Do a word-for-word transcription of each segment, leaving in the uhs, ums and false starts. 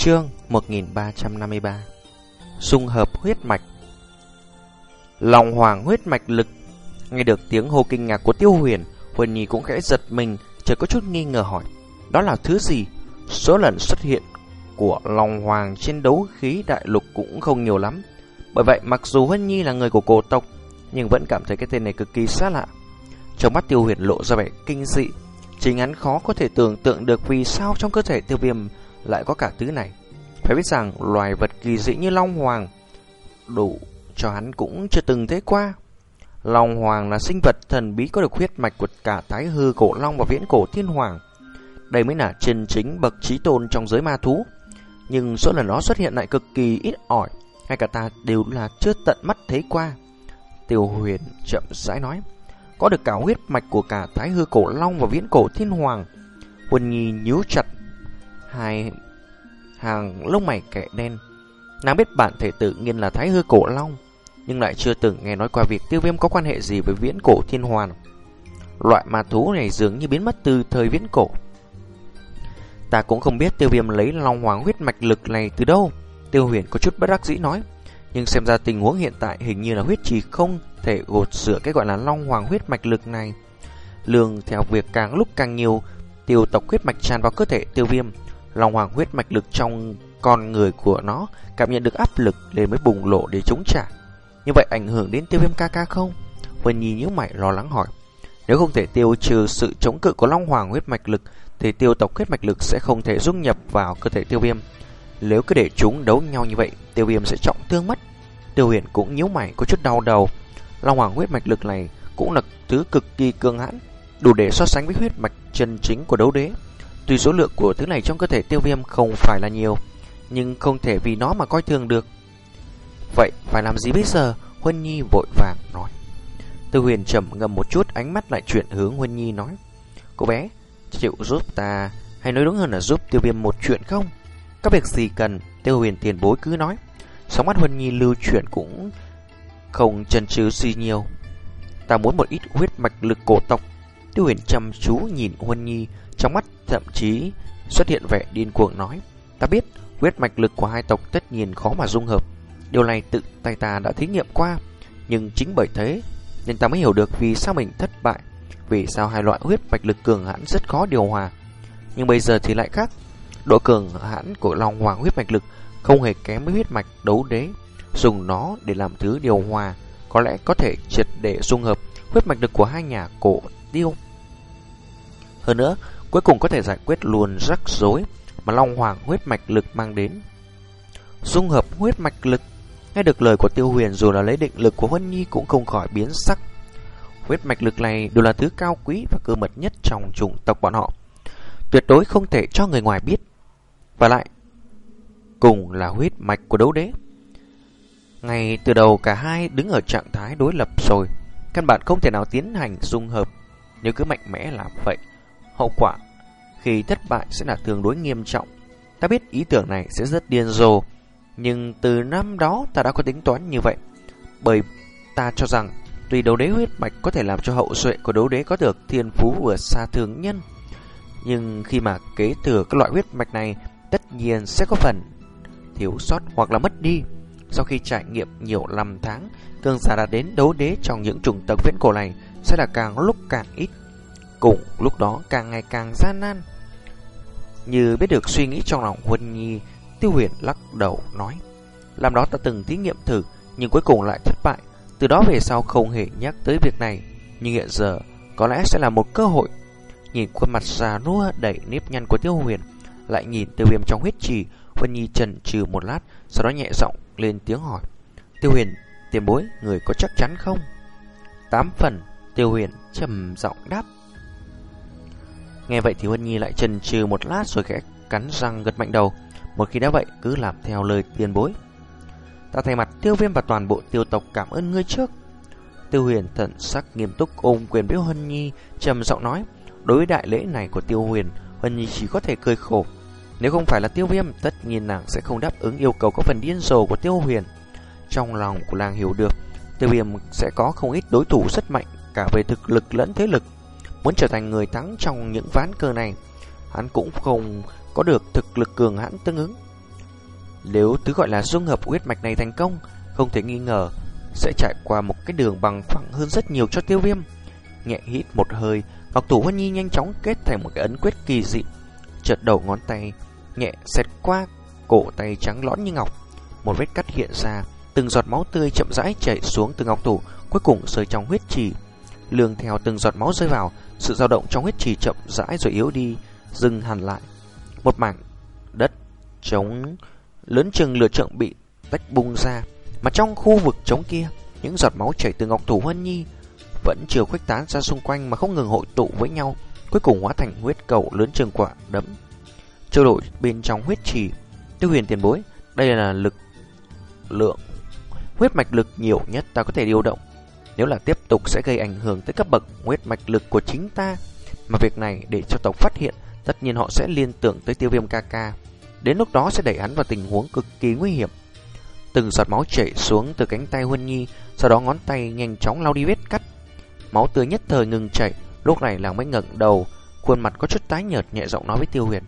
Chương một nghìn ba trăm năm mươi ba. Dung hợp huyết mạch. Long hoàng huyết mạch lực. Nghe được tiếng hô kinh ngạc của Tiêu Huyền, Huân Nhi cũng khẽ giật mình, chợt có chút nghi ngờ hỏi: đó là thứ gì? Số lần xuất hiện của Long hoàng trên đấu khí đại lục cũng không nhiều lắm. Bởi vậy mặc dù Huân Nhi là người của cổ tộc, nhưng vẫn cảm thấy cái tên này cực kỳ xa lạ. Trong mắt Tiêu Huyền lộ ra vẻ kinh dị, chính hắn khó có thể tưởng tượng được vì sao trong cơ thể Tiêu Viêm lại có cả thứ này. Phải biết rằng loài vật kỳ dị như Long Hoàng đủ cho hắn cũng chưa từng thấy qua. Long Hoàng là sinh vật thần bí có được huyết mạch của cả Thái Hư Cổ Long và Viễn Cổ Thiên Hoàng. Đây mới là chân chính bậc chí tôn trong giới ma thú. Nhưng số lần nó xuất hiện lại cực kỳ ít ỏi, ngay cả ta đều là chưa tận mắt thấy qua. Tiêu Huyền chậm rãi nói: có được cả huyết mạch của cả Thái Hư Cổ Long và Viễn Cổ Thiên Hoàng. Huân Nhi nhíu chặt hai hàng lông mày kẻ đen. Nàng biết bản thể tự nhiên là Thái Hư Cổ Long, nhưng lại chưa từng nghe nói qua việc Tiêu Viêm có quan hệ gì với Viễn Cổ Thiên Hoàng. Loại ma thú này dường như biến mất từ thời Viễn Cổ. Ta cũng không biết Tiêu Viêm lấy Long Hoàng huyết mạch lực này từ đâu. Tiêu Huyền có chút bất đắc dĩ nói. Nhưng xem ra tình huống hiện tại hình như là huyết trì không thể gột rửa cái gọi là Long Hoàng huyết mạch lực này. Lương theo việc càng lúc càng nhiều tiêu tộc huyết mạch tràn vào cơ thể Tiêu Viêm, Long Hoàng huyết mạch lực trong con người của nó cảm nhận được áp lực nên mới bùng lộ để chống trả. Như vậy ảnh hưởng đến Tiêu Viêm ca ca không? Huân Nhi nhíu mày lo lắng hỏi. Nếu không thể tiêu trừ sự chống cự của Long Hoàng huyết mạch lực thì tiêu tộc huyết mạch lực sẽ không thể dung nhập vào cơ thể Tiêu Viêm. Nếu cứ để chúng đấu nhau như vậy, Tiêu Viêm sẽ trọng thương mất. Tiêu Huyền cũng nhíu mày có chút đau đầu. Long Hoàng huyết mạch lực này cũng là thứ cực kỳ cường hãn, đủ để so sánh với huyết mạch chân chính của đấu đế. Tuy số lượng của thứ này trong cơ thể Tiêu Viêm không phải là nhiều, nhưng không thể vì nó mà coi thường được. Vậy phải làm gì bây giờ? Huân Nhi vội vàng nói. Tiêu Huyền trầm ngâm một chút, ánh mắt lại chuyển hướng Huân Nhi nói: cô bé, chịu giúp ta, hay nói đúng hơn là giúp Tiêu Viêm một chuyện không? Có việc gì cần, Tiêu Huyền tiền bối cứ nói. Sóng mắt Huân Nhi lưu chuyển cũng không chần chừ gì nhiều. Ta muốn một ít huyết mạch lực cổ tộc. Tiêu Huyền chăm chú nhìn Huân Nhi, trong mắt thậm chí xuất hiện vẻ điên cuồng nói: ta biết huyết mạch lực của hai tộc tất nhiên khó mà dung hợp. Điều này tự tay ta đã thí nghiệm qua, nhưng chính bởi thế nên ta mới hiểu được vì sao mình thất bại, vì sao hai loại huyết mạch lực cường hãn rất khó điều hòa. Nhưng bây giờ thì lại khác. Độ cường hãn của Long Hoàng huyết mạch lực không hề kém với huyết mạch đấu đế. Dùng nó để làm thứ điều hòa có lẽ có thể triệt để dung hợp huyết mạch lực của hai nhà cổ tiêu. Hơn nữa, cuối cùng có thể giải quyết luôn rắc rối mà Long Hoàng huyết mạch lực mang đến. Dung hợp huyết mạch lực. Nghe được lời của Tiêu Huyền, dù là lấy định lực của Huân Nhi cũng không khỏi biến sắc. Huyết mạch lực này đều là thứ cao quý và cơ mật nhất trong chủng tộc bọn họ, tuyệt đối không thể cho người ngoài biết. Và lại cùng là huyết mạch của đấu đế. Ngay từ đầu cả hai đứng ở trạng thái đối lập rồi, căn bản không thể nào tiến hành dung hợp. Nếu cứ mạnh mẽ làm vậy, hậu quả khi thất bại sẽ là tương đối nghiêm trọng. Ta biết ý tưởng này sẽ rất điên rồ, nhưng từ năm đó ta đã có tính toán như vậy. Bởi ta cho rằng tuy đấu đế huyết mạch có thể làm cho hậu duệ của đấu đế có được thiên phú vượt xa thường nhân, nhưng khi mà kế thừa các loại huyết mạch này tất nhiên sẽ có phần thiếu sót hoặc là mất đi. Sau khi trải nghiệm nhiều năm tháng, cường giả đã đến đấu đế trong những chủng tộc viễn cổ này sẽ là càng lúc càng ít, cùng lúc đó càng ngày càng gian nan. Như biết được suy nghĩ trong lòng Huân Nhi, Tiêu Huyền lắc đầu nói: làm đó ta từng thí nghiệm thử, nhưng cuối cùng lại thất bại. Từ đó về sau không hề nhắc tới việc này, nhưng hiện giờ có lẽ sẽ là một cơ hội. Nhìn khuôn mặt già nua đầy nếp nhăn của Tiêu Huyền, lại nhìn Tiêu Viêm trong huyết trì, Huân Nhi chần chừ một lát, sau đó nhẹ giọng lên tiếng hỏi: Tiêu Huyền tiền bối, người có chắc chắn không? Tám phần, Tiêu Huyền trầm giọng đáp. Nghe vậy thì Huân Nhi lại chần chừ một lát rồi khẽ cắn răng gật mạnh đầu. Một khi đã vậy, cứ làm theo lời tiền bối. Ta thay mặt Tiêu Viêm và toàn bộ tiêu tộc cảm ơn ngươi trước. Tiêu Huyền thần sắc nghiêm túc ôm quyền với Huân Nhi, trầm giọng nói. Đối với đại lễ này của Tiêu Huyền, Huân Nhi chỉ có thể cười khổ. Nếu không phải là Tiêu Viêm, tất nhiên nàng sẽ không đáp ứng yêu cầu có phần điên rồ của Tiêu Huyền. Trong lòng của nàng hiểu được, Tiêu Viêm sẽ có không ít đối thủ rất mạnh, cả về thực lực lẫn thế lực. Muốn trở thành người thắng trong những ván cờ này, hắn cũng không có được thực lực cường hãn tương ứng. Nếu thứ gọi là dung hợp huyết mạch này thành công, không thể nghi ngờ sẽ trải qua một cái đường bằng phẳng hơn rất nhiều cho Tiêu Viêm. Nhẹ hít một hơi, Ngọc Thủ Huân Nhi nhanh chóng kết thành một cái ấn quyết kỳ dị. Chợt đầu ngón tay nhẹ xẹt qua cổ tay trắng lõn như ngọc, một vết cắt hiện ra, từng giọt máu tươi chậm rãi chảy xuống từ ngọc thủ, cuối cùng rơi trong huyết trì. Lương theo từng giọt máu rơi vào, sự dao động trong huyết trì chậm rãi rồi yếu đi, dừng hẳn lại. Một mảng đất trống lớn chừng lửa trượng bị tách bung ra, mà trong khu vực trống kia, những giọt máu chảy từ Ngọc Thủ Huân Nhi vẫn chưa khuếch tán ra xung quanh mà không ngừng hội tụ với nhau, cuối cùng hóa thành huyết cầu lớn chừng quả đấm trôi nổi bên trong huyết trì. Tiêu Huyền tiền bối, đây là lực lượng huyết mạch lực nhiều nhất ta có thể điều động. Nếu là tiếp tục sẽ gây ảnh hưởng tới cấp bậc huyết mạch lực của chính ta, mà việc này để cho tộc phát hiện, tất nhiên họ sẽ liên tưởng tới Tiêu Viêm ca ca. Đến lúc đó sẽ đẩy hắn vào tình huống cực kỳ nguy hiểm. Từng giọt máu chảy xuống từ cánh tay Huân Nhi, sau đó ngón tay nhanh chóng lau đi vết cắt. Máu tươi nhất thời ngừng chảy. Lúc này nàng mới ngẩng đầu, khuôn mặt có chút tái nhợt, nhẹ giọng nói với Tiêu Huyền: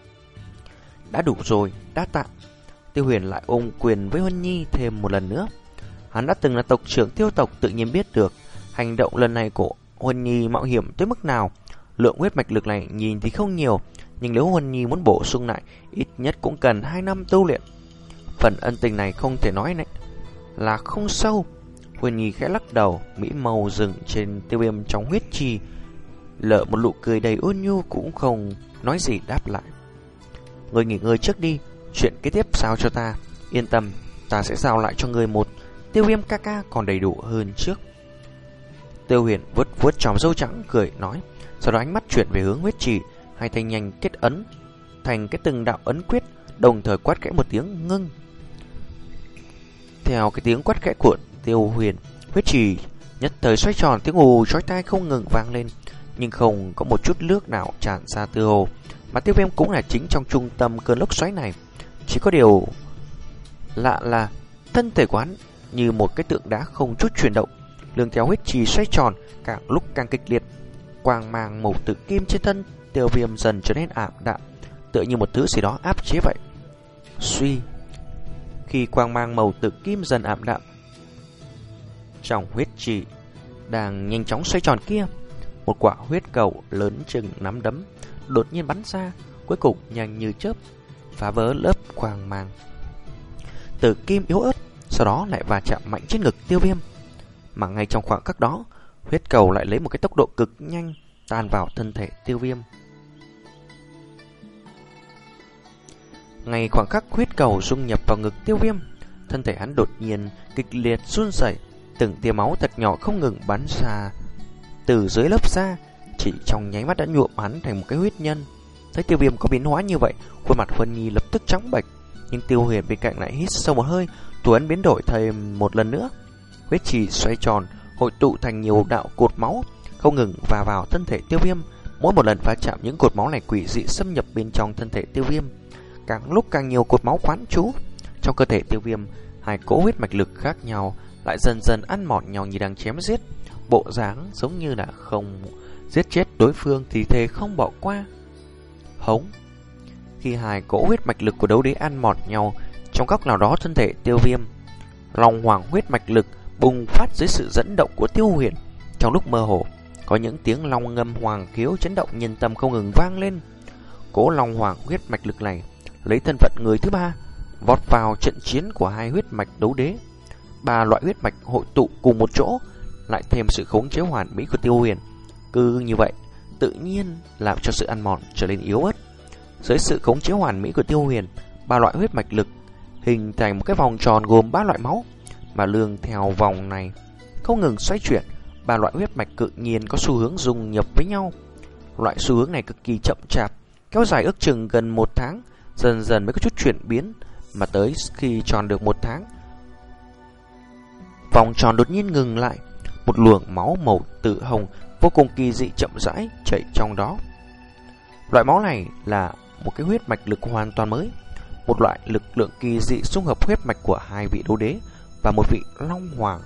đã đủ rồi, đã tạ. Tiêu Huyền lại ôm quyền với Huân Nhi thêm một lần nữa. Hắn đã từng là tộc trưởng Tiêu tộc, tự nhiên biết được hành động lần này của Huân Nhi mạo hiểm tới mức nào. Lượng huyết mạch lực này nhìn thì không nhiều, nhưng nếu Huân Nhi muốn bổ sung lại, ít nhất cũng cần hai năm tu luyện. Phần ân tình này không thể nói này là không sâu. Huân Nhi khẽ lắc đầu, mỹ màu dừng trên Tiêu Viêm trong huyết trì, lợ một nụ cười đầy ôn nhu, cũng không nói gì đáp lại. Ngươi nghỉ ngơi trước đi, chuyện kế tiếp giao cho ta. Yên tâm, ta sẽ giao lại cho ngươi một Tiêu Viêm ca ca còn đầy đủ hơn trước. Tiêu Huyền vuốt vuốt tròm râu trắng cười nói, sau đó ánh mắt chuyển về hướng huyết trì, hai tay nhanh kết ấn thành cái từng đạo ấn quyết, đồng thời quát khẽ một tiếng ngưng. Theo cái tiếng quát khẽ của Tiêu Huyền, huyết trì nhất thời xoay tròn, tiếng ù chói tai không ngừng vang lên, nhưng không có một chút nước nào tràn ra từ hồ. Mà Tiêu Viêm cũng là chính trong trung tâm cơn lốc xoáy này. Chỉ có điều lạ là thân thể quán như một cái tượng đá không chút chuyển động. Lương theo huyết trì xoay tròn, càng lúc càng kịch liệt. Quang mang màu tử kim trên thân Tiêu Viêm dần trở nên ảm đạm, tựa như một thứ gì đó áp chế vậy. Suy, khi quang mang màu tử kim dần ảm đạm, trong huyết trì đang nhanh chóng xoay tròn kia, một quả huyết cầu lớn chừng nắm đấm đột nhiên bắn ra, cuối cùng nhanh như chớp phá vỡ lớp quang mang tử kim yếu ớt, sau đó lại va chạm mạnh trên ngực Tiêu Viêm. Mà ngay trong khoảng khắc đó, huyết cầu lại lấy một cái tốc độ cực nhanh tan vào thân thể Tiêu Viêm. Ngay khoảng khắc huyết cầu dung nhập vào ngực Tiêu Viêm, thân thể hắn đột nhiên kịch liệt run rẩy, từng tia máu thật nhỏ không ngừng bắn ra từ dưới lớp da, chỉ trong nháy mắt đã nhuộm hắn thành một cái huyết nhân. Thấy Tiêu Viêm có biến hóa như vậy, khuôn mặt Huân Nhi lập tức trắng bệch, nhưng Tiêu Huyền bên cạnh lại hít sâu một hơi, thủ ấn biến đổi thêm một lần nữa. Huyết trì xoay tròn, hội tụ thành nhiều đạo cột máu, không ngừng va vào thân thể Tiêu Viêm. Mỗi một lần va chạm, những cột máu này quỷ dị xâm nhập bên trong thân thể Tiêu Viêm, càng lúc càng nhiều cột máu quán trú trong cơ thể Tiêu Viêm. Hai cỗ huyết mạch lực khác nhau lại dần dần ăn mòn nhau như đang chém giết, bộ dáng giống như là không giết chết đối phương thì thề không bỏ qua. Hống! Khi hai cỗ huyết mạch lực của đấu đế ăn mòn nhau, trong góc nào đó thân thể Tiêu Viêm, Long Hoàng huyết mạch lực bùng phát dưới sự dẫn động của Tiêu Huyền. Trong lúc mơ hồ, có những tiếng long ngâm hoàng khiếu chấn động nhân tâm không ngừng vang lên. Cỗ Long Hoàng huyết mạch lực này lấy thân phận người thứ ba vọt vào trận chiến của hai huyết mạch đấu đế. Ba loại huyết mạch hội tụ cùng một chỗ, lại thêm sự khống chế hoàn mỹ của Tiêu Huyền. Cứ như vậy, tự nhiên làm cho sự ăn mòn trở nên yếu ớt. Dưới sự khống chế hoàn mỹ của Tiêu Huyền, ba loại huyết mạch lực hình thành một cái vòng tròn gồm ba loại máu, mà lương theo vòng này không ngừng xoay chuyển. Ba loại huyết mạch tự nhiên có xu hướng dung nhập với nhau. Loại xu hướng này cực kỳ chậm chạp, kéo dài ước chừng gần một tháng, dần dần mới có chút chuyển biến, mà tới khi tròn được một tháng, vòng tròn đột nhiên ngừng lại. Một luồng máu màu tử hồng vô cùng kỳ dị chậm rãi chảy trong đó. Loại máu này là một cái huyết mạch lực hoàn toàn mới, một loại lực lượng kỳ dị xung hợp huyết mạch của hai vị đấu đế và một vị Long Hoàng.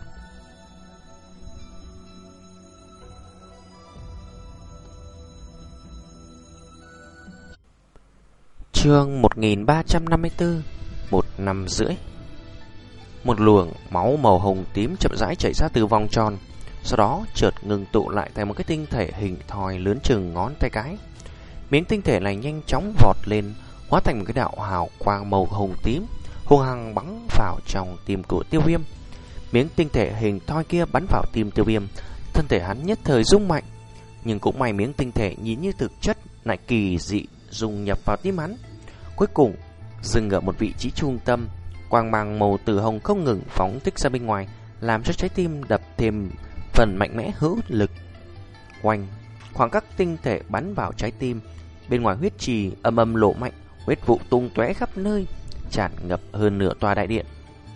Chương một nghìn ba trăm năm mươi tư. Một năm rưỡi. Một luồng máu màu hồng tím chậm rãi chảy ra từ vòng tròn, sau đó chợt ngừng tụ lại thành một cái tinh thể hình thoi lớn chừng ngón tay cái. Miếng tinh thể này nhanh chóng vọt lên, hóa thành một cái đạo hào quang màu hồng tím, hung hăng bắn vào trong tim của Tiêu Viêm. Miếng tinh thể hình thoi kia bắn vào tim Tiêu Viêm, thân thể hắn nhất thời rung mạnh, nhưng cũng may miếng tinh thể nhìn như thực chất lại kỳ dị dung nhập vào tim hắn. Cuối cùng dừng ở một vị trí trung tâm, quang mang màu tử hồng không ngừng phóng thích ra bên ngoài, làm cho trái tim đập thêm phần mạnh mẽ hữu lực. Oanh, khoảng các tinh thể bắn vào trái tim, bên ngoài huyết trì âm âm lộ mạnh, huyết vụ tung tóe khắp nơi, tràn ngập hơn nửa tòa đại điện.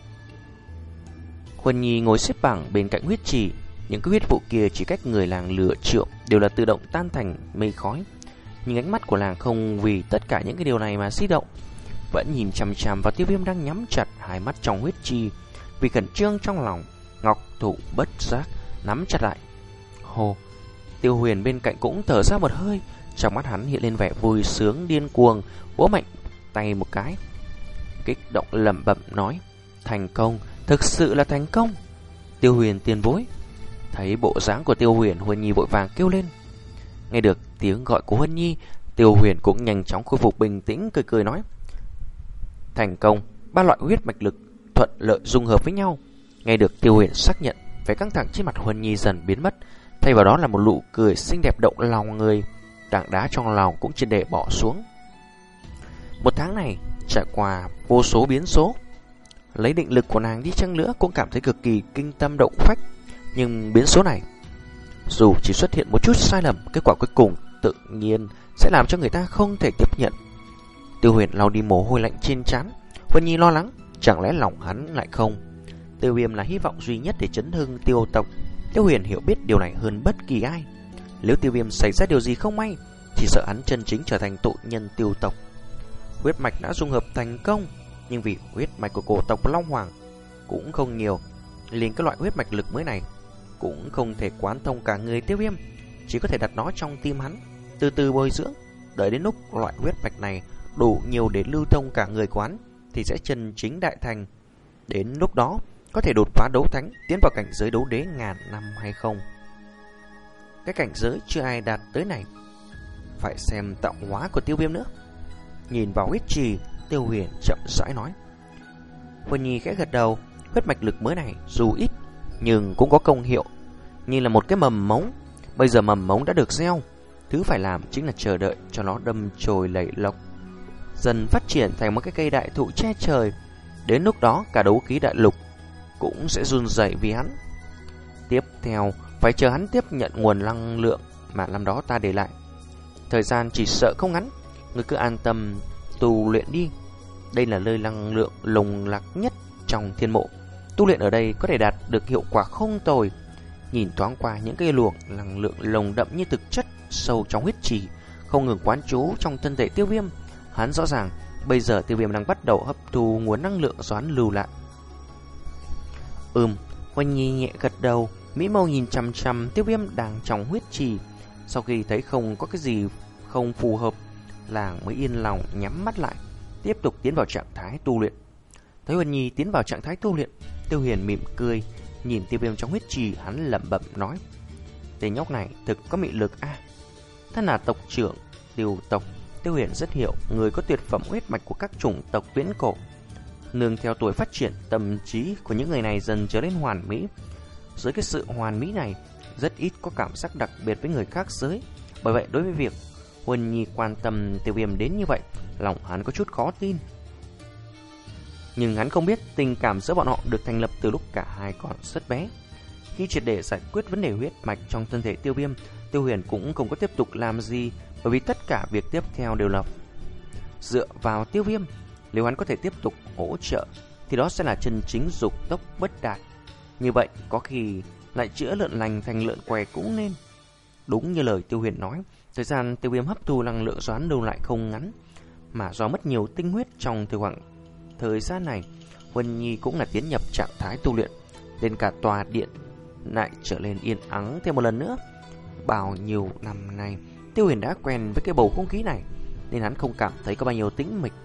Huân Nhi ngồi xếp bằng bên cạnh huyết trì, những cái huyết vụ kia chỉ cách người làng lửa trượng đều là tự động tan thành mây khói. Nhưng ánh mắt của làng không vì tất cả những cái điều này mà di động, vẫn nhìn chằm chằm vào Tiêu Viêm đang nhắm chặt hai mắt trong huyết trì. Vì khẩn trương trong lòng, ngọc thủ bất giác nắm chặt lại. Hồ, Tiêu Huyền bên cạnh cũng thở ra một hơi, trong mắt hắn hiện lên vẻ vui sướng điên cuồng, vỗ mạnh tay một cái, kích động lẩm bẩm nói: thành công, thực sự là thành công. Tiêu Huyền tiền bối. Thấy bộ dáng của Tiêu Huyền, Huân Nhi vội vàng kêu lên. Nghe được tiếng gọi của Huân Nhi, Tiêu Huyền cũng nhanh chóng khôi phục bình tĩnh, cười cười nói: thành công, ba loại huyết mạch lực thuận lợi dung hợp với nhau. Nghe được Tiêu Huyền xác nhận, vẻ căng thẳng trên mặt Huân Nhi dần biến mất, thay vào đó là một nụ cười xinh đẹp động lòng người. Tảng đá trong lòng cũng triệt để bỏ xuống. Một tháng này trải qua vô số biến số, lấy định lực của nàng đi chăng nữa cũng cảm thấy cực kỳ kinh tâm động phách. Nhưng biến số này, dù chỉ xuất hiện một chút sai lầm, kết quả cuối cùng tự nhiên sẽ làm cho người ta không thể tiếp nhận. Tiêu Huyền lau đi mồ hôi lạnh trên trán. Huân Nhi lo lắng, chẳng lẽ lòng hắn lại không? Tiêu Viêm là hy vọng duy nhất để chấn hưng Tiêu tộc. Tiêu Huyền hiểu biết điều này hơn bất kỳ ai. Nếu Tiêu Viêm xảy ra điều gì không may, chỉ sợ hắn chân chính trở thành tội nhân Tiêu tộc. Huyết mạch đã dung hợp thành công, nhưng vì huyết mạch của cổ tộc Long Hoàng cũng không nhiều, liền các loại huyết mạch lực mới này cũng không thể quán thông cả người Tiêu Viêm, chỉ có thể đặt nó trong tim hắn, từ từ bồi dưỡng. Đợi đến lúc loại huyết mạch này đủ nhiều để lưu thông cả người quán, thì sẽ chân chính đại thành. Đến lúc đó có thể đột phá đấu thánh, tiến vào cảnh giới đấu đế ngàn năm hay không? Cái cảnh giới chưa ai đạt tới này, phải xem tạo hóa của Tiêu Viêm nữa. Nhìn vào huyết trì, Tiêu Huyền chậm rãi nói. Huân Nhi khẽ gật đầu. Huyết mạch lực mới này dù ít nhưng cũng có công hiệu, như là một cái mầm mống. Bây giờ mầm mống đã được gieo, thứ phải làm chính là chờ đợi cho nó đâm chồi lẩy lộc, dần phát triển thành một cái cây đại thụ che trời. Đến lúc đó cả đấu khí đại lục cũng sẽ run rẩy vì hắn. Tiếp theo phải chờ hắn tiếp nhận nguồn năng lượng mà năm đó ta để lại. Thời gian chỉ sợ không ngắn, ngươi cứ an tâm tu luyện đi. Đây là nơi năng lượng lồng lạc nhất trong thiên mộ. Tu luyện ở đây có thể đạt được hiệu quả không tồi. Nhìn thoáng qua những cây luồng năng lượng lồng đậm như thực chất sâu trong huyết trì, không ngừng quán trú trong thân thể Tiêu Viêm. Hắn rõ ràng bây giờ Tiêu Viêm đang bắt đầu hấp thu nguồn năng lượng do hắn lưu lại. Ừm, Huân Nhi nhẹ gật đầu, mỹ mâu nhìn chằm chằm Tiêu Viêm đang trong huyết trì. Sau khi thấy không có cái gì không phù hợp, làng mới yên lòng nhắm mắt lại, tiếp tục tiến vào trạng thái tu luyện. Thấy Huân Nhi tiến vào trạng thái tu luyện, Tiêu Huyền mỉm cười, nhìn Tiêu Viêm trong huyết trì, hắn lẩm bẩm nói: tên nhóc này thực có mị lực a. À, thân là tộc trưởng Tiêu tộc, Tiêu Huyền rất hiểu người có tuyệt phẩm huyết mạch của các chủng tộc viễn cổ. Nương theo tuổi phát triển, tâm trí của những người này dần trở nên hoàn mỹ. Dưới cái sự hoàn mỹ này, rất ít có cảm giác đặc biệt với người khác giới. Bởi vậy đối với việc Huân Nhi quan tâm Tiêu Viêm đến như vậy, lòng hắn có chút khó tin. Nhưng hắn không biết tình cảm giữa bọn họ được thành lập từ lúc cả hai còn rất bé. Khi triệt để giải quyết vấn đề huyết mạch trong thân thể Tiêu Viêm, Tiêu Huyền cũng không có tiếp tục làm gì, bởi vì tất cả việc tiếp theo đều là dựa vào Tiêu Viêm. Nếu hắn có thể tiếp tục hỗ trợ thì đó sẽ là chân chính dục tốc bất đạt. Như vậy có khi lại chữa lợn lành thành lợn què cũng nên. Đúng như lời Tiêu Huyền nói, thời gian Tiêu Viêm hấp thu năng lượng do hắn lưu lại không ngắn, mà do mất nhiều tinh huyết trong thời khoảng thời gian này, Huân Nhi cũng là tiến nhập trạng thái tu luyện, đến cả tòa điện lại trở nên yên ắng thêm một lần nữa. Bao nhiêu năm nay, Tiêu Huyền đã quen với cái bầu không khí này, nên hắn không cảm thấy có bao nhiêu tĩnh mịch.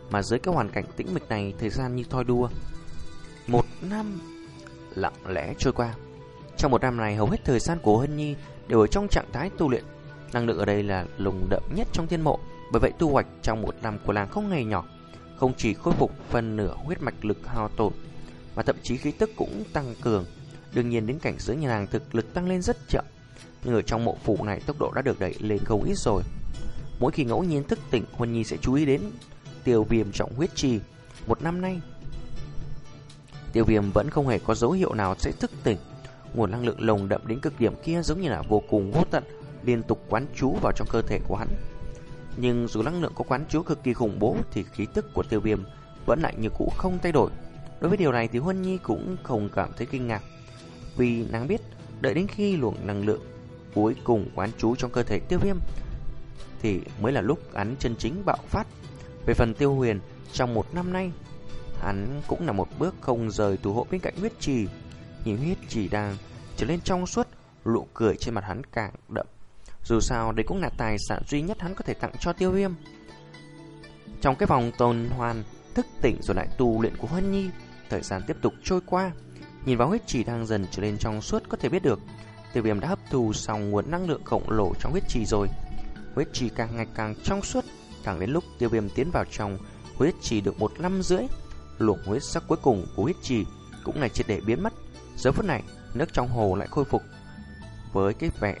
Mà dưới cái hoàn cảnh tĩnh mịch này, thời gian như thoi đua. Một năm lặng lẽ trôi qua. Trong một năm này, hầu hết thời gian của Hân Nhi đều ở trong trạng thái tu luyện. Năng lượng ở đây là lùng đậm nhất trong thiên mộ. Bởi vậy thu hoạch trong một năm của làng không hề nhỏ. Không chỉ khôi phục phần nửa huyết mạch lực hao tổn, mà thậm chí khí tức cũng tăng cường. Đương nhiên đến cảnh giới nhà làng thực lực tăng lên rất chậm, nhưng ở trong mộ phủ này tốc độ đã được đẩy lên không ít rồi. Mỗi khi ngẫu nhiên thức tỉnh, Huân Nhi sẽ chú ý đến Tiêu Viêm trọng huyết trì. Một năm nay, Tiêu Viêm vẫn không hề có dấu hiệu nào sẽ thức tỉnh. Nguồn năng lượng lồng đậm đến cực điểm kia giống như là vô cùng vô tận, liên tục quán trú vào trong cơ thể của hắn. Nhưng dù năng lượng có quán trú cực kỳ khủng bố thì khí tức của Tiêu Viêm vẫn lại như cũ không thay đổi. Đối với điều này thì Huân Nhi cũng không cảm thấy kinh ngạc, vì nàng biết đợi đến khi luồng năng lượng cuối cùng quán trú trong cơ thể Tiêu Viêm thì mới là lúc hắn chân chính bạo phát. Về phần Tiêu Huyền, trong một năm nay hắn cũng là một bước không rời thủ hộ bên cạnh huyết trì. Nhìn huyết trì đang trở lên trong suốt, nụ cười trên mặt hắn càng đậm. Dù sao đây cũng là tài sản duy nhất hắn có thể tặng cho Tiêu Viêm. Trong cái vòng tuần hoàn thức tỉnh rồi lại tu luyện của Huân Nhi, thời gian tiếp tục trôi qua. Nhìn vào huyết trì đang dần trở lên trong suốt, có thể biết được Tiêu Viêm đã hấp thu xong nguồn năng lượng khổng lồ trong huyết trì rồi. Huyết trì càng ngày càng trong suốt, càng đến lúc Tiêu Viêm tiến vào trong huyết trì được một năm rưỡi, luồng huyết sắc cuối cùng của huyết trì cũng này triệt để biến mất. Giờ phút này, nước trong hồ lại khôi phục với cái vẻ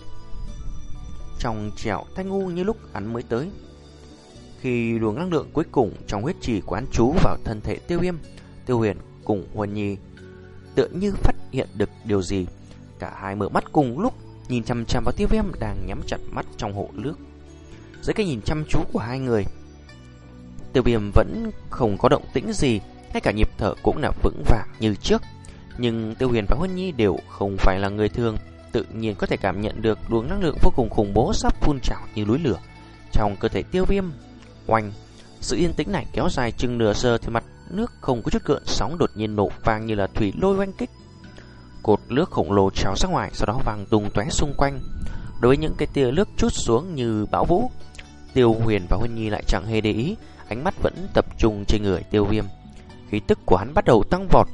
trong trẻo thanh ngu như lúc hắn mới tới. Khi luồng năng lượng cuối cùng trong huyết trì quán trú vào thân thể Tiêu Viêm, Tiêu Huyền cùng Huân Nhi tựa như phát hiện được điều gì. Cả hai mở mắt cùng lúc, nhìn chăm chăm vào Tiêu Viêm đang nhắm chặt mắt trong hồ nước. Dưới cái nhìn chăm chú của hai người, Tiêu Viêm vẫn không có động tĩnh gì, ngay cả nhịp thở cũng là vững vàng như trước. Nhưng Tiêu Huyền và Huân Nhi đều không phải là người thường, tự nhiên có thể cảm nhận được luồng năng lượng vô cùng khủng bố sắp phun trào như núi lửa trong cơ thể Tiêu Viêm. Oanh! Sự yên tĩnh này kéo dài chừng nửa giờ thì mặt nước không có chút gợn sóng đột nhiên nổ vang như là thủy lôi oanh kích. Cột nước khổng lồ trào ra ngoài, sau đó vàng tung tóe xung quanh. Đối với những cái tia nước trút xuống như bão vũ, Tiêu Huyền và Huân Nhi lại chẳng hề để ý, ánh mắt vẫn tập trung trên người Tiêu Viêm. Khí tức của hắn bắt đầu tăng vọt.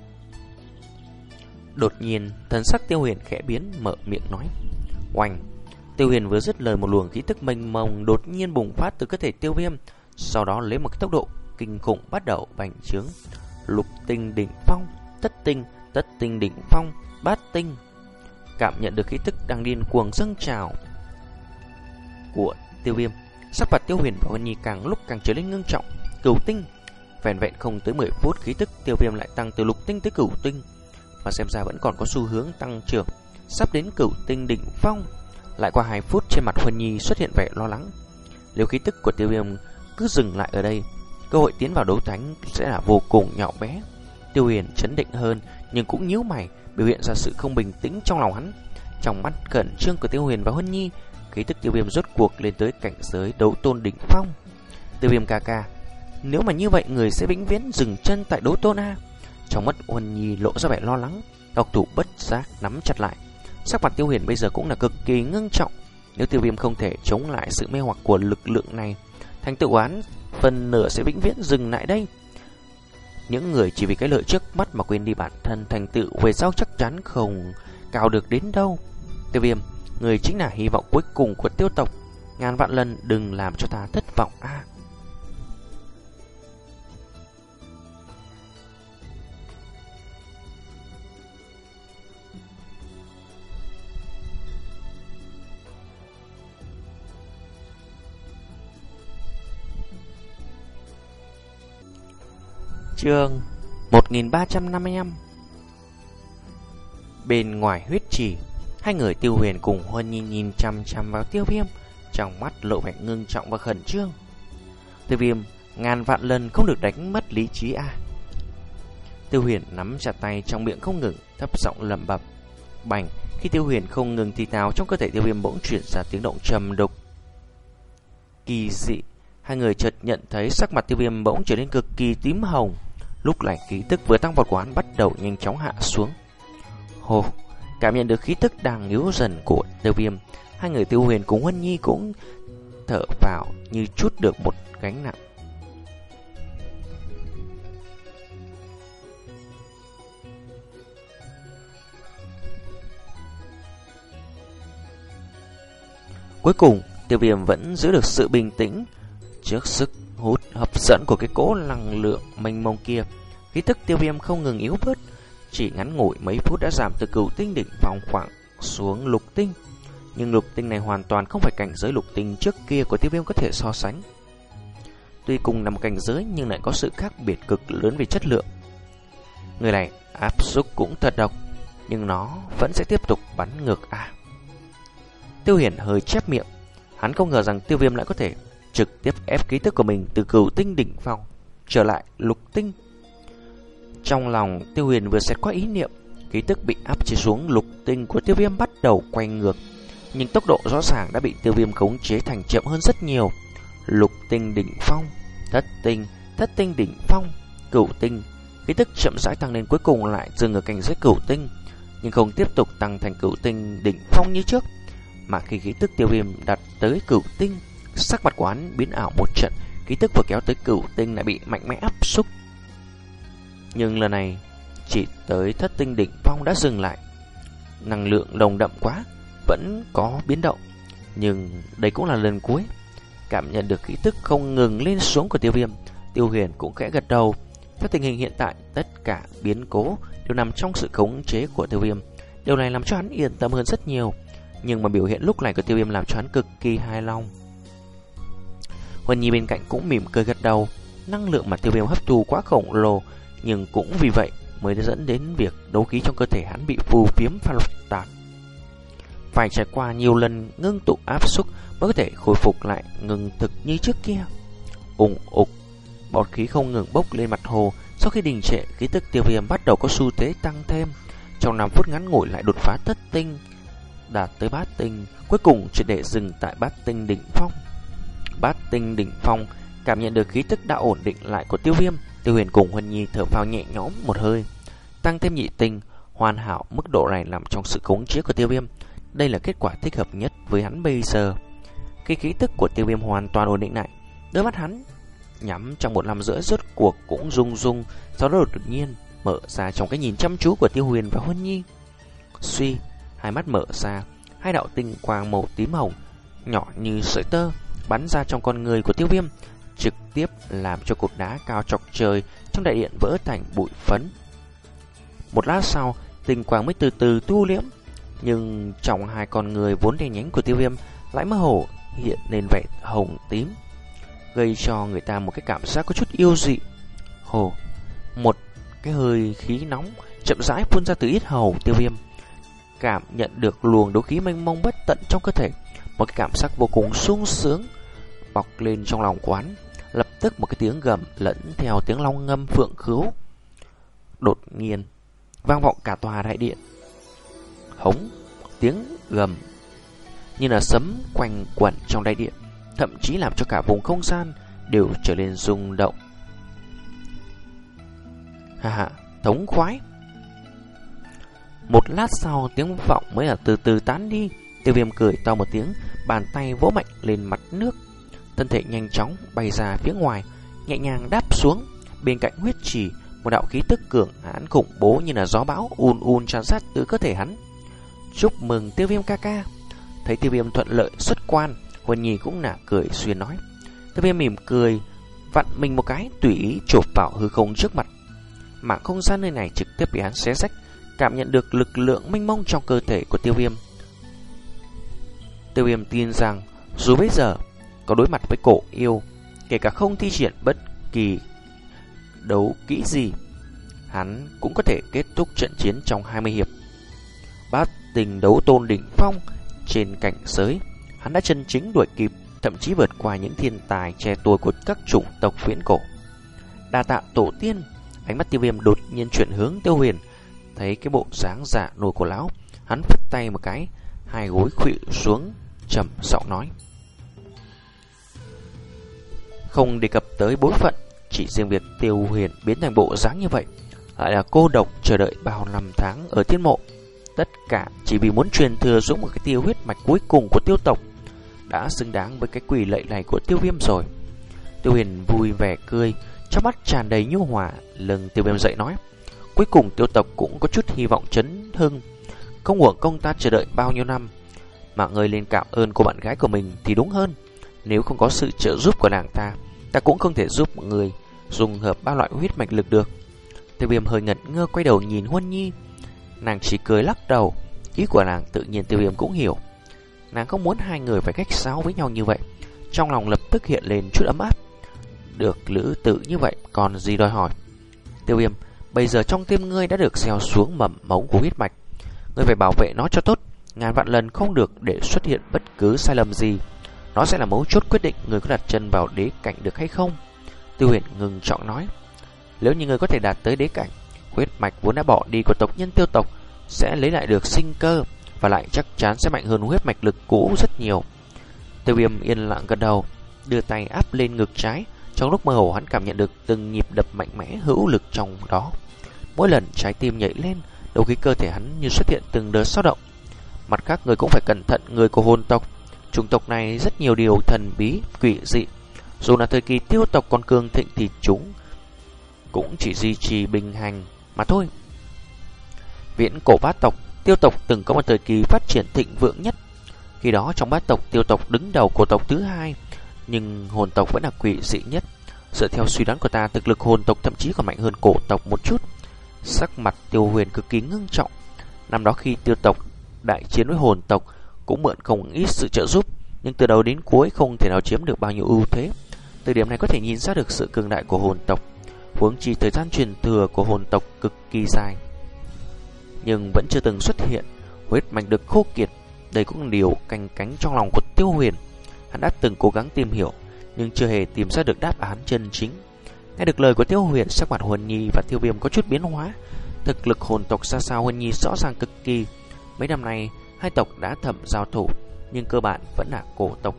Đột nhiên, thần sắc Tiêu Huyền khẽ biến, mở miệng nói: "Oanh!" Tiêu Huyền vừa dứt lời, một luồng khí tức mênh mông đột nhiên bùng phát từ cơ thể Tiêu Viêm, sau đó lấy một cái tốc độ kinh khủng bắt đầu bành trướng. Lục tinh đỉnh phong, thất tinh, tất tinh đỉnh phong, bát tinh. Cảm nhận được khí tức đang điên cuồng dâng trào của Tiêu Viêm, sắc mặt Tiêu Huyền và Huân Nhi càng lúc càng trở nên ngưng trọng. Cửu tinh, vẹn vẹn không tới mười phút, khí tức Tiêu Viêm lại tăng từ lục tinh tới cửu tinh, và xem ra vẫn còn có xu hướng tăng trưởng, sắp đến cửu tinh đỉnh phong. Lại qua hai phút, trên mặt Huân Nhi xuất hiện vẻ lo lắng. Nếu khí tức của Tiêu Viêm cứ dừng lại ở đây, cơ hội tiến vào đấu thánh sẽ là vô cùng nhỏ bé. Tiêu Huyền chấn định hơn, nhưng cũng nhíu mày, biểu hiện ra sự không bình tĩnh trong lòng hắn. Trong mắt khẩn trương của Tiêu Huyền và Huân Nhi, khí tức Tiêu Viêm rốt cuộc lên tới cảnh giới đấu tôn đỉnh phong. Tiêu Viêm ca ca, nếu mà như vậy người sẽ vĩnh viễn dừng chân tại đấu tôn a? Trong mắt Huân Nhi lộ ra vẻ lo lắng, ngọc thủ bất giác nắm chặt lại. Sắc mặt Tiêu Huyền bây giờ cũng là cực kỳ ngưng trọng. Nếu Tiêu Viêm không thể chống lại sự mê hoặc của lực lượng này, thành tựu án phần nửa sẽ vĩnh viễn dừng lại đây. Những người chỉ vì cái lợi trước mắt mà quên đi bản thân, thành tựu về sau chắc chắn không cao được đến đâu. Tiêu Viêm, người chính là hy vọng cuối cùng của tiêu tộc, ngàn vạn lần đừng làm cho ta thất vọng a. À. Chương một nghìn ba trăm năm mươi lăm. Bên ngoài huyết trì, hai người Tiêu Huyền cùng Huân Nhi nhìn chăm chăm vào Tiêu Viêm, trong mắt lộ vẻ ngưng trọng và khẩn trương. Tiêu Viêm, ngàn vạn lần không được đánh mất lý trí a. À. Tiêu Huyền nắm chặt tay, trong miệng không ngừng thấp giọng lẩm bẩm. Bành, khi Tiêu Huyền không ngừng thì thào, trong cơ thể Tiêu Viêm bỗng chuyển ra tiếng động trầm đục. Kỳ dị, hai người chợt nhận thấy sắc mặt Tiêu Viêm bỗng trở nên cực kỳ tím hồng. Lúc này khí tức vừa tăng vọt của hắn bắt đầu nhanh chóng hạ xuống. Hồ, cảm nhận được khí tức đang yếu dần của Tiêu Viêm, hai người Tiêu Huyền cùng Huân Nhi cũng thở vào như chút được một gánh nặng. Cuối cùng, Tiêu Viêm vẫn giữ được sự bình tĩnh trước sức hút hấp dẫn của cái cỗ năng lượng mênh mông kia. Khí tức Tiêu Viêm không ngừng yếu bớt, chỉ ngắn ngủi mấy phút đã giảm từ cửu tinh đỉnh phong khoảng xuống lục tinh. Nhưng lục tinh này hoàn toàn không phải cảnh giới lục tinh trước kia của Tiêu Viêm có thể so sánh. Tuy cùng nằm cảnh giới nhưng lại có sự khác biệt cực lớn về chất lượng. Người này áp xúc cũng thật độc, nhưng nó vẫn sẽ tiếp tục bắn ngược à. Tiêu Huyền hơi chép miệng, hắn không ngờ rằng Tiêu Viêm lại có thể trực tiếp ép khí tức của mình từ cửu tinh đỉnh phong trở lại lục tinh. Trong lòng Tiêu Huyền vừa xẹt qua ý niệm, khí tức bị áp chế xuống lục tinh của Tiêu Viêm bắt đầu quay ngược, nhưng tốc độ rõ ràng đã bị Tiêu Viêm khống chế thành chậm hơn rất nhiều. Lục tinh đỉnh phong, thất tinh, thất tinh đỉnh phong, cửu tinh, khí tức chậm rãi tăng lên, cuối cùng lại dừng ở cảnh giới cửu tinh, nhưng không tiếp tục tăng thành cửu tinh đỉnh phong như trước. Mà khi khí tức Tiêu Viêm đạt tới cửu tinh, sắc mặt của hắn biến ảo một trận, khí tức vừa kéo tới cửu tinh lại bị mạnh mẽ áp xúc. Nhưng lần này chỉ tới thất tinh đỉnh phong đã dừng lại. Năng lượng nồng đậm quá, vẫn có biến động, nhưng đây cũng là lần cuối. Cảm nhận được khí tức không ngừng lên xuống của Tiêu Viêm, Tiêu Huyền cũng khẽ gật đầu. Theo tình hình hiện tại, tất cả biến cố đều nằm trong sự khống chế của Tiêu Viêm. Điều này làm cho hắn yên tâm hơn rất nhiều, nhưng mà biểu hiện lúc này của Tiêu Viêm làm cho hắn cực kỳ hài lòng. Huân Nhi bên cạnh cũng mỉm cười gật đầu. Năng lượng mà Tiêu Viêm hấp thu quá khổng lồ, nhưng cũng vì vậy mới dẫn đến việc đấu khí trong cơ thể hắn bị phù phiếm pha tạp. Phải trải qua nhiều lần ngưng tụ áp xúc mới có thể khôi phục lại ngừng thực như trước kia. Ùng ục, bọt khí không ngừng bốc lên mặt hồ. Sau khi đình trệ, khí tức Tiêu Viêm bắt đầu có xu thế tăng thêm. Trong năm phút ngắn ngủi lại đột phá thất tinh, đạt tới bát tinh, cuối cùng chỉ để dừng tại bát tinh đỉnh phong. Bát tinh đỉnh phong cảm nhận được khí tức đã ổn định lại của Tiêu Viêm, Tiêu Huyền cùng Huân Nhi thở phào nhẹ nhõm một hơi. Tăng thêm nhị tinh, hoàn hảo, mức độ này nằm trong sự khống chế của Tiêu Viêm. Đây là kết quả thích hợp nhất với hắn bây giờ. Khi khí tức của Tiêu Viêm hoàn toàn ổn định lại, đôi mắt hắn nhắm trong một năm rưỡi rốt cuộc cũng rung rung, sau đó đột nhiên mở ra trong cái nhìn chăm chú của Tiêu Huyền và Huân Nhi. Suy, hai mắt mở ra, hai đạo tinh quang màu tím hồng nhỏ như sợi tơ bắn ra trong con người của Tiêu Viêm, trực tiếp làm cho cột đá cao chọc trời trong đại điện vỡ thành bụi phấn. Một lát sau, tinh quang mới từ từ thu liễm, nhưng trong hai con người vốn đen nhánh của Tiêu Viêm lại mơ hồ hiện lên vẻ hồng tím, gây cho người ta một cái cảm giác có chút yêu dị. Hồ, một cái hơi khí nóng chậm rãi phun ra từ yết hầu Tiêu Viêm, cảm nhận được luồng đấu khí mênh mông bất tận trong cơ thể, một cái cảm giác vô cùng sung sướng bọc lên trong lòng quán. Lập tức một cái tiếng gầm lẫn theo tiếng long ngâm phượng khứu đột nhiên vang vọng cả tòa đại điện. Hống, tiếng gầm như là sấm quanh quẩn trong đại điện, thậm chí làm cho cả vùng không gian đều trở nên rung động. Ha ha, thống khoái. Một lát sau, tiếng vọng mới là từ từ tán đi. Tiêu Viêm cười to một tiếng, bàn tay vỗ mạnh lên mặt nước, thân thể nhanh chóng bay ra phía ngoài, nhẹ nhàng đáp xuống. Bên cạnh huyết trì, một đạo khí tức cường hãn khủng bố như là gió bão ùn ùn tràn sát từ cơ thể hắn. Chúc mừng Tiêu Viêm ca ca. Thấy Tiêu Viêm thuận lợi xuất quan, Huân Nhi cũng nả cười xuyên nói. Tiêu Viêm mỉm cười, vặn mình một cái, tùy ý chộp vào hư không trước mặt. Mảng không gian nơi này trực tiếp bị hắn xé rách, cảm nhận được lực lượng mênh mông trong cơ thể của Tiêu Viêm. Tiêu Viêm tin rằng dù bây giờ có đối mặt với cổ yêu, kể cả không thi triển bất kỳ đấu kỹ gì, hắn cũng có thể kết thúc trận chiến trong hai mươi hiệp. Bát tinh đấu tôn đỉnh phong trên cảnh giới, hắn đã chân chính đuổi kịp, thậm chí vượt qua những thiên tài trẻ tuổi của các chủng tộc viễn cổ. Đa tạ tổ tiên. Ánh mắt Tiêu Viêm đột nhiên chuyển hướng Tiêu Huyền. Thấy cái bộ dáng giả nổi của lão, hắn phất tay một cái, hai gối khuỵu xuống, trầm giọng nói: không đề cập tới bối phận, chỉ riêng việc Tiêu Huyền biến thành bộ dáng như vậy, lại là cô độc chờ đợi bao năm tháng ở thiên mộ, tất cả chỉ vì muốn truyền thừa xuống một cái tiêu huyết mạch cuối cùng của Tiêu tộc, đã xứng đáng với cái quỷ lệ này của Tiêu Viêm rồi. Tiêu Huyền vui vẻ cười, trong mắt tràn đầy nhu hòa. Lưng Tiêu Viêm dậy nói: cuối cùng Tiêu tộc cũng có chút hy vọng chấn hưng, không uổng công ta chờ đợi bao nhiêu năm. mà ngươi lên cảm ơn cô bạn gái của mình thì đúng hơn. Nếu không có sự trợ giúp của nàng ta, ta cũng không thể giúp người dùng hợp ba loại huyết mạch lực được. Tiêu Viêm hơi ngẩn ngơ quay đầu nhìn Huân Nhi. Nàng chỉ cười lắc đầu. Ý của nàng tự nhiên Tiêu Viêm cũng hiểu. Nàng không muốn hai người phải cách sáo với nhau như vậy. Trong lòng lập tức hiện lên chút ấm áp. Được lữ tự như vậy còn gì đòi hỏi. Tiêu Viêm, bây giờ trong tim ngươi đã được gieo xuống mầm mống của huyết mạch. Ngươi phải bảo vệ nó cho tốt, ngàn vạn lần không được để xuất hiện bất cứ sai lầm gì. Nó sẽ là mấu chốt quyết định người có đặt chân vào đế cảnh được hay không. Tiêu Huyền ngừng trọng nói, nếu như người có thể đạt tới đế cảnh, huyết mạch vốn đã bỏ đi của tộc nhân Tiêu tộc sẽ lấy lại được sinh cơ, và lại chắc chắn sẽ mạnh hơn huyết mạch lực cũ rất nhiều. Tiêu Viêm yên lặng gật đầu, đưa tay áp lên ngực trái. Trong lúc mơ hồ hắn cảm nhận được từng nhịp đập mạnh mẽ hữu lực trong đó. Mỗi lần trái tim nhảy lên, đầu khí cơ thể hắn như xuất hiện từng đợt dao động. Mặt khác, người cũng phải cẩn thận người của hồn tộc. Chủng tộc này rất nhiều điều thần bí, quỷ dị. Dù là thời kỳ Tiêu tộc còn cường thịnh thì chúng cũng chỉ duy trì bình hành mà thôi. Viễn cổ bát tộc, Tiêu tộc từng có một thời kỳ phát triển thịnh vượng nhất. Khi đó trong bát tộc, Tiêu tộc đứng đầu cổ tộc thứ hai, nhưng hồn tộc vẫn là quỷ dị nhất. Dựa theo suy đoán của ta, thực lực hồn tộc thậm chí còn mạnh hơn cổ tộc một chút. Sắc mặt Tiêu Huyền cực kỳ ngưng trọng. Năm đó khi Tiêu tộc đại chiến với hồn tộc cũng mượn không ít sự trợ giúp, nhưng từ đầu đến cuối không thể nào chiếm được bao nhiêu ưu thế. Từ điểm này có thể nhìn ra được sự cường đại của hồn tộc. Huống chi thời gian truyền thừa của hồn tộc cực kỳ dài, nhưng vẫn chưa từng xuất hiện huyết mạch được khô kiệt. Đây cũng là điều canh cánh trong lòng của Tiêu Huyền. Hắn đã từng cố gắng tìm hiểu, nhưng chưa hề tìm ra được đáp án chân chính. Nghe được lời của Tiêu Huyền, sắc mặt Huân Nhi và Tiêu Viêm có chút biến hóa. Thực lực hồn tộc xa sao Huân Nhi rõ ràng cực kỳ. Mấy năm nay hai tộc đã thầm giao thủ, nhưng cơ bản vẫn là cổ tộc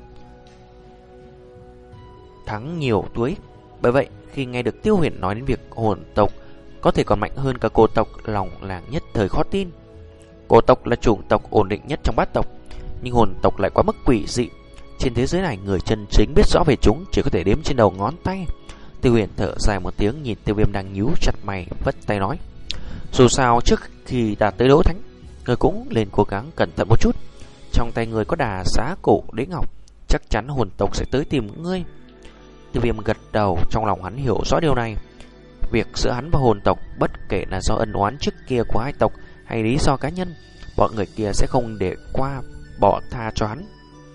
thắng nhiều tuổi. Bởi vậy khi nghe được Tiêu Huyền nói đến việc hồn tộc có thể còn mạnh hơn cả cổ tộc, lòng làng nhất thời khó tin. Cổ tộc là chủng tộc ổn định nhất trong bát tộc, nhưng hồn tộc lại quá mức quỷ dị. Trên thế giới này người chân chính biết rõ về chúng chỉ có thể đếm trên đầu ngón tay. Tiêu Huyền thở dài một tiếng, nhìn Tiêu Viêm đang nhíu chặt mày, vất tay nói, dù sao trước khi đạt tới đấu thánh, người cũng lên cố gắng cẩn thận một chút. Trong tay người có đà xá cổ đế ngọc, chắc chắn hồn tộc sẽ tới tìm ngươi. Tiêu Viêm gật đầu, trong lòng hắn hiểu rõ điều này. Việc giữa hắn và hồn tộc, bất kể là do ân oán trước kia của hai tộc hay lý do cá nhân, bọn người kia sẽ không để qua bỏ tha cho hắn.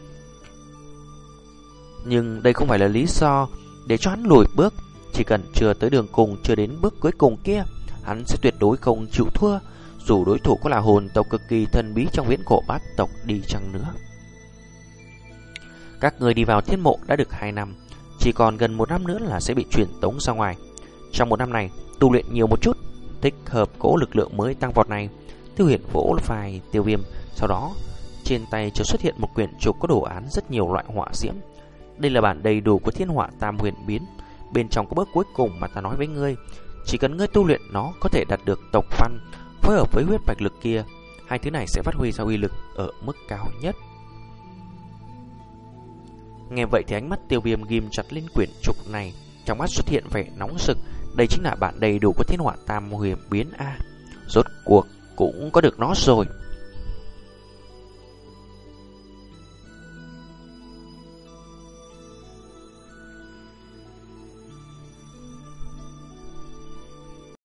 Nhưng đây không phải là lý do để cho hắn lùi bước. Chỉ cần chưa tới đường cùng, chưa đến bước cuối cùng kia, hắn sẽ tuyệt đối không chịu thua, dù đối thủ có là hồn tộc cực kỳ thần bí trong viễn cổ bát tộc đi chăng nữa. Các người đi vào thiên mộ đã được hai năm, chỉ còn gần một năm nữa là sẽ bị truyền tống ra ngoài. Trong một năm này, tu luyện nhiều một chút, tích hợp cỗ lực lượng mới tăng vọt này. Tiêu Huyền vỗ vai Tiêu Viêm, sau đó trên tay chợt xuất hiện một quyển trục có đồ án rất nhiều loại họa diễm. Đây là bản đầy đủ của Thiên Họa Tam Huyền Biến. Bên trong có bước cuối cùng mà ta nói với ngươi, chỉ cần ngươi tu luyện nó có thể đạt được tộc văn phối hợp với huyết mạch lực kia, hai thứ này sẽ phát huy ra uy lực ở mức cao nhất. Nghe vậy thì ánh mắt Tiêu Viêm ghim chặt lên quyển trục này, trong mắt xuất hiện vẻ nóng rực. Đây chính là bản đầy đủ của Thiên Họa Tam Huyền Biến a. Rốt cuộc cũng có được nó rồi.